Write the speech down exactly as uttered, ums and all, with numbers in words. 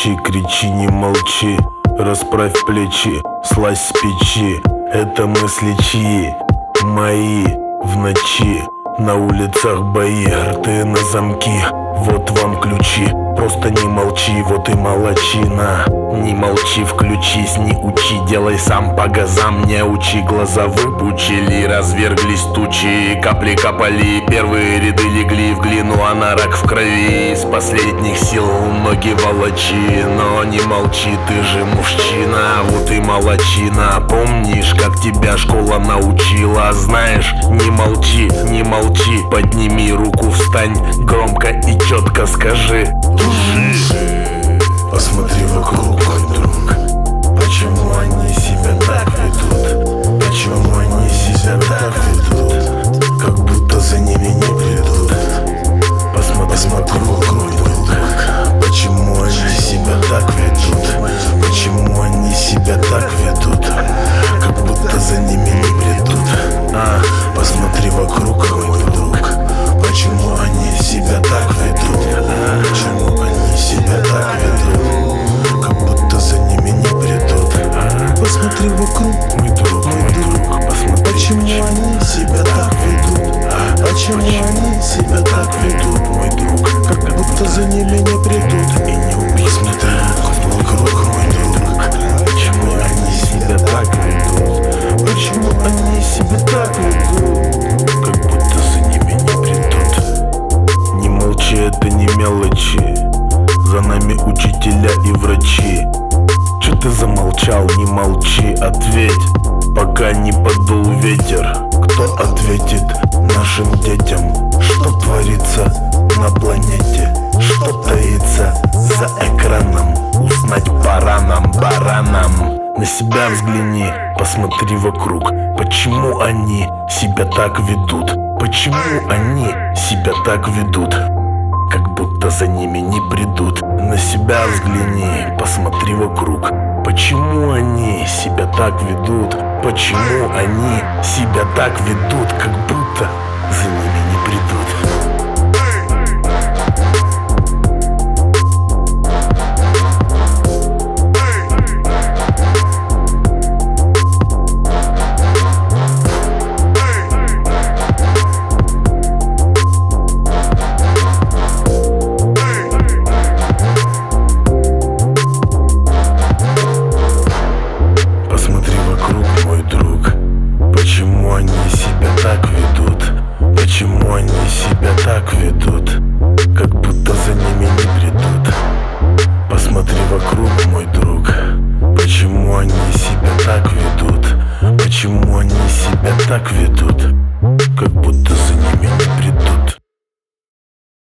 молчи, кричи, не молчи. Расправь плечи, слазь с печи. Это мысли чьи? Мои. В ночи на улицах бои, рты на замки. Вот вам ключи, просто не молчи, вот и молодчина. Не молчи, включись, не учи, делай сам по газам, не учи. Глаза выпучили, разверглись тучи, капли капали, первые ряды легли в глину, а на рак в крови. Из последних сил ноги волочи, но не молчи, ты же мужчина, вот и молодчина. Помнишь, как тебя школа научила? Знаешь, не молчи, не молчи, подними руку, встань, громко и четко скажи: туши. Посмотри вокруг, мой друг. Почему они себя так ведут? Почему они себя так ведут? Как будто за ними не придут. Посмотри, посмотри вокруг, мой друг. Почему они себя так ведут? Почему они себя так ведут? Как будто за ними не придут. А, посмотри вокруг, мой друг. Почему они себя так ведут? Почему они себя так ведут? Как будто за ними не придут. Посмотри вокруг, мой друг, мой друг. Посмотри, почему они себя так ведут? Почему они себя так ведут, мой друг? Как будто за ними не придут и не убьют. Посмотри вокруг, мой друг. Почему они себя так ведут? Почему они себя так ведут? Как будто за ними не придут. Не молчи, это не мелочи. За нами учителя и врачи. Че ты замолчал, не молчи, ответь, пока не подул ветер. Кто ответит нашим детям, что творится на планете? Что таится за экраном? Узнать пора нам, баранам. На себя взгляни, посмотри вокруг. Почему они себя так ведут? Почему они себя так ведут? Как будто за ними не придут. На себя взгляни, посмотри вокруг. Почему они себя так ведут? Почему они себя так ведут? Как будто за ними не придут. Почему они себя так ведут? Почему они себя так ведут? Как будто за ними не придут. Посмотри вокруг, мой друг. Почему они себя так ведут? Почему они себя так ведут?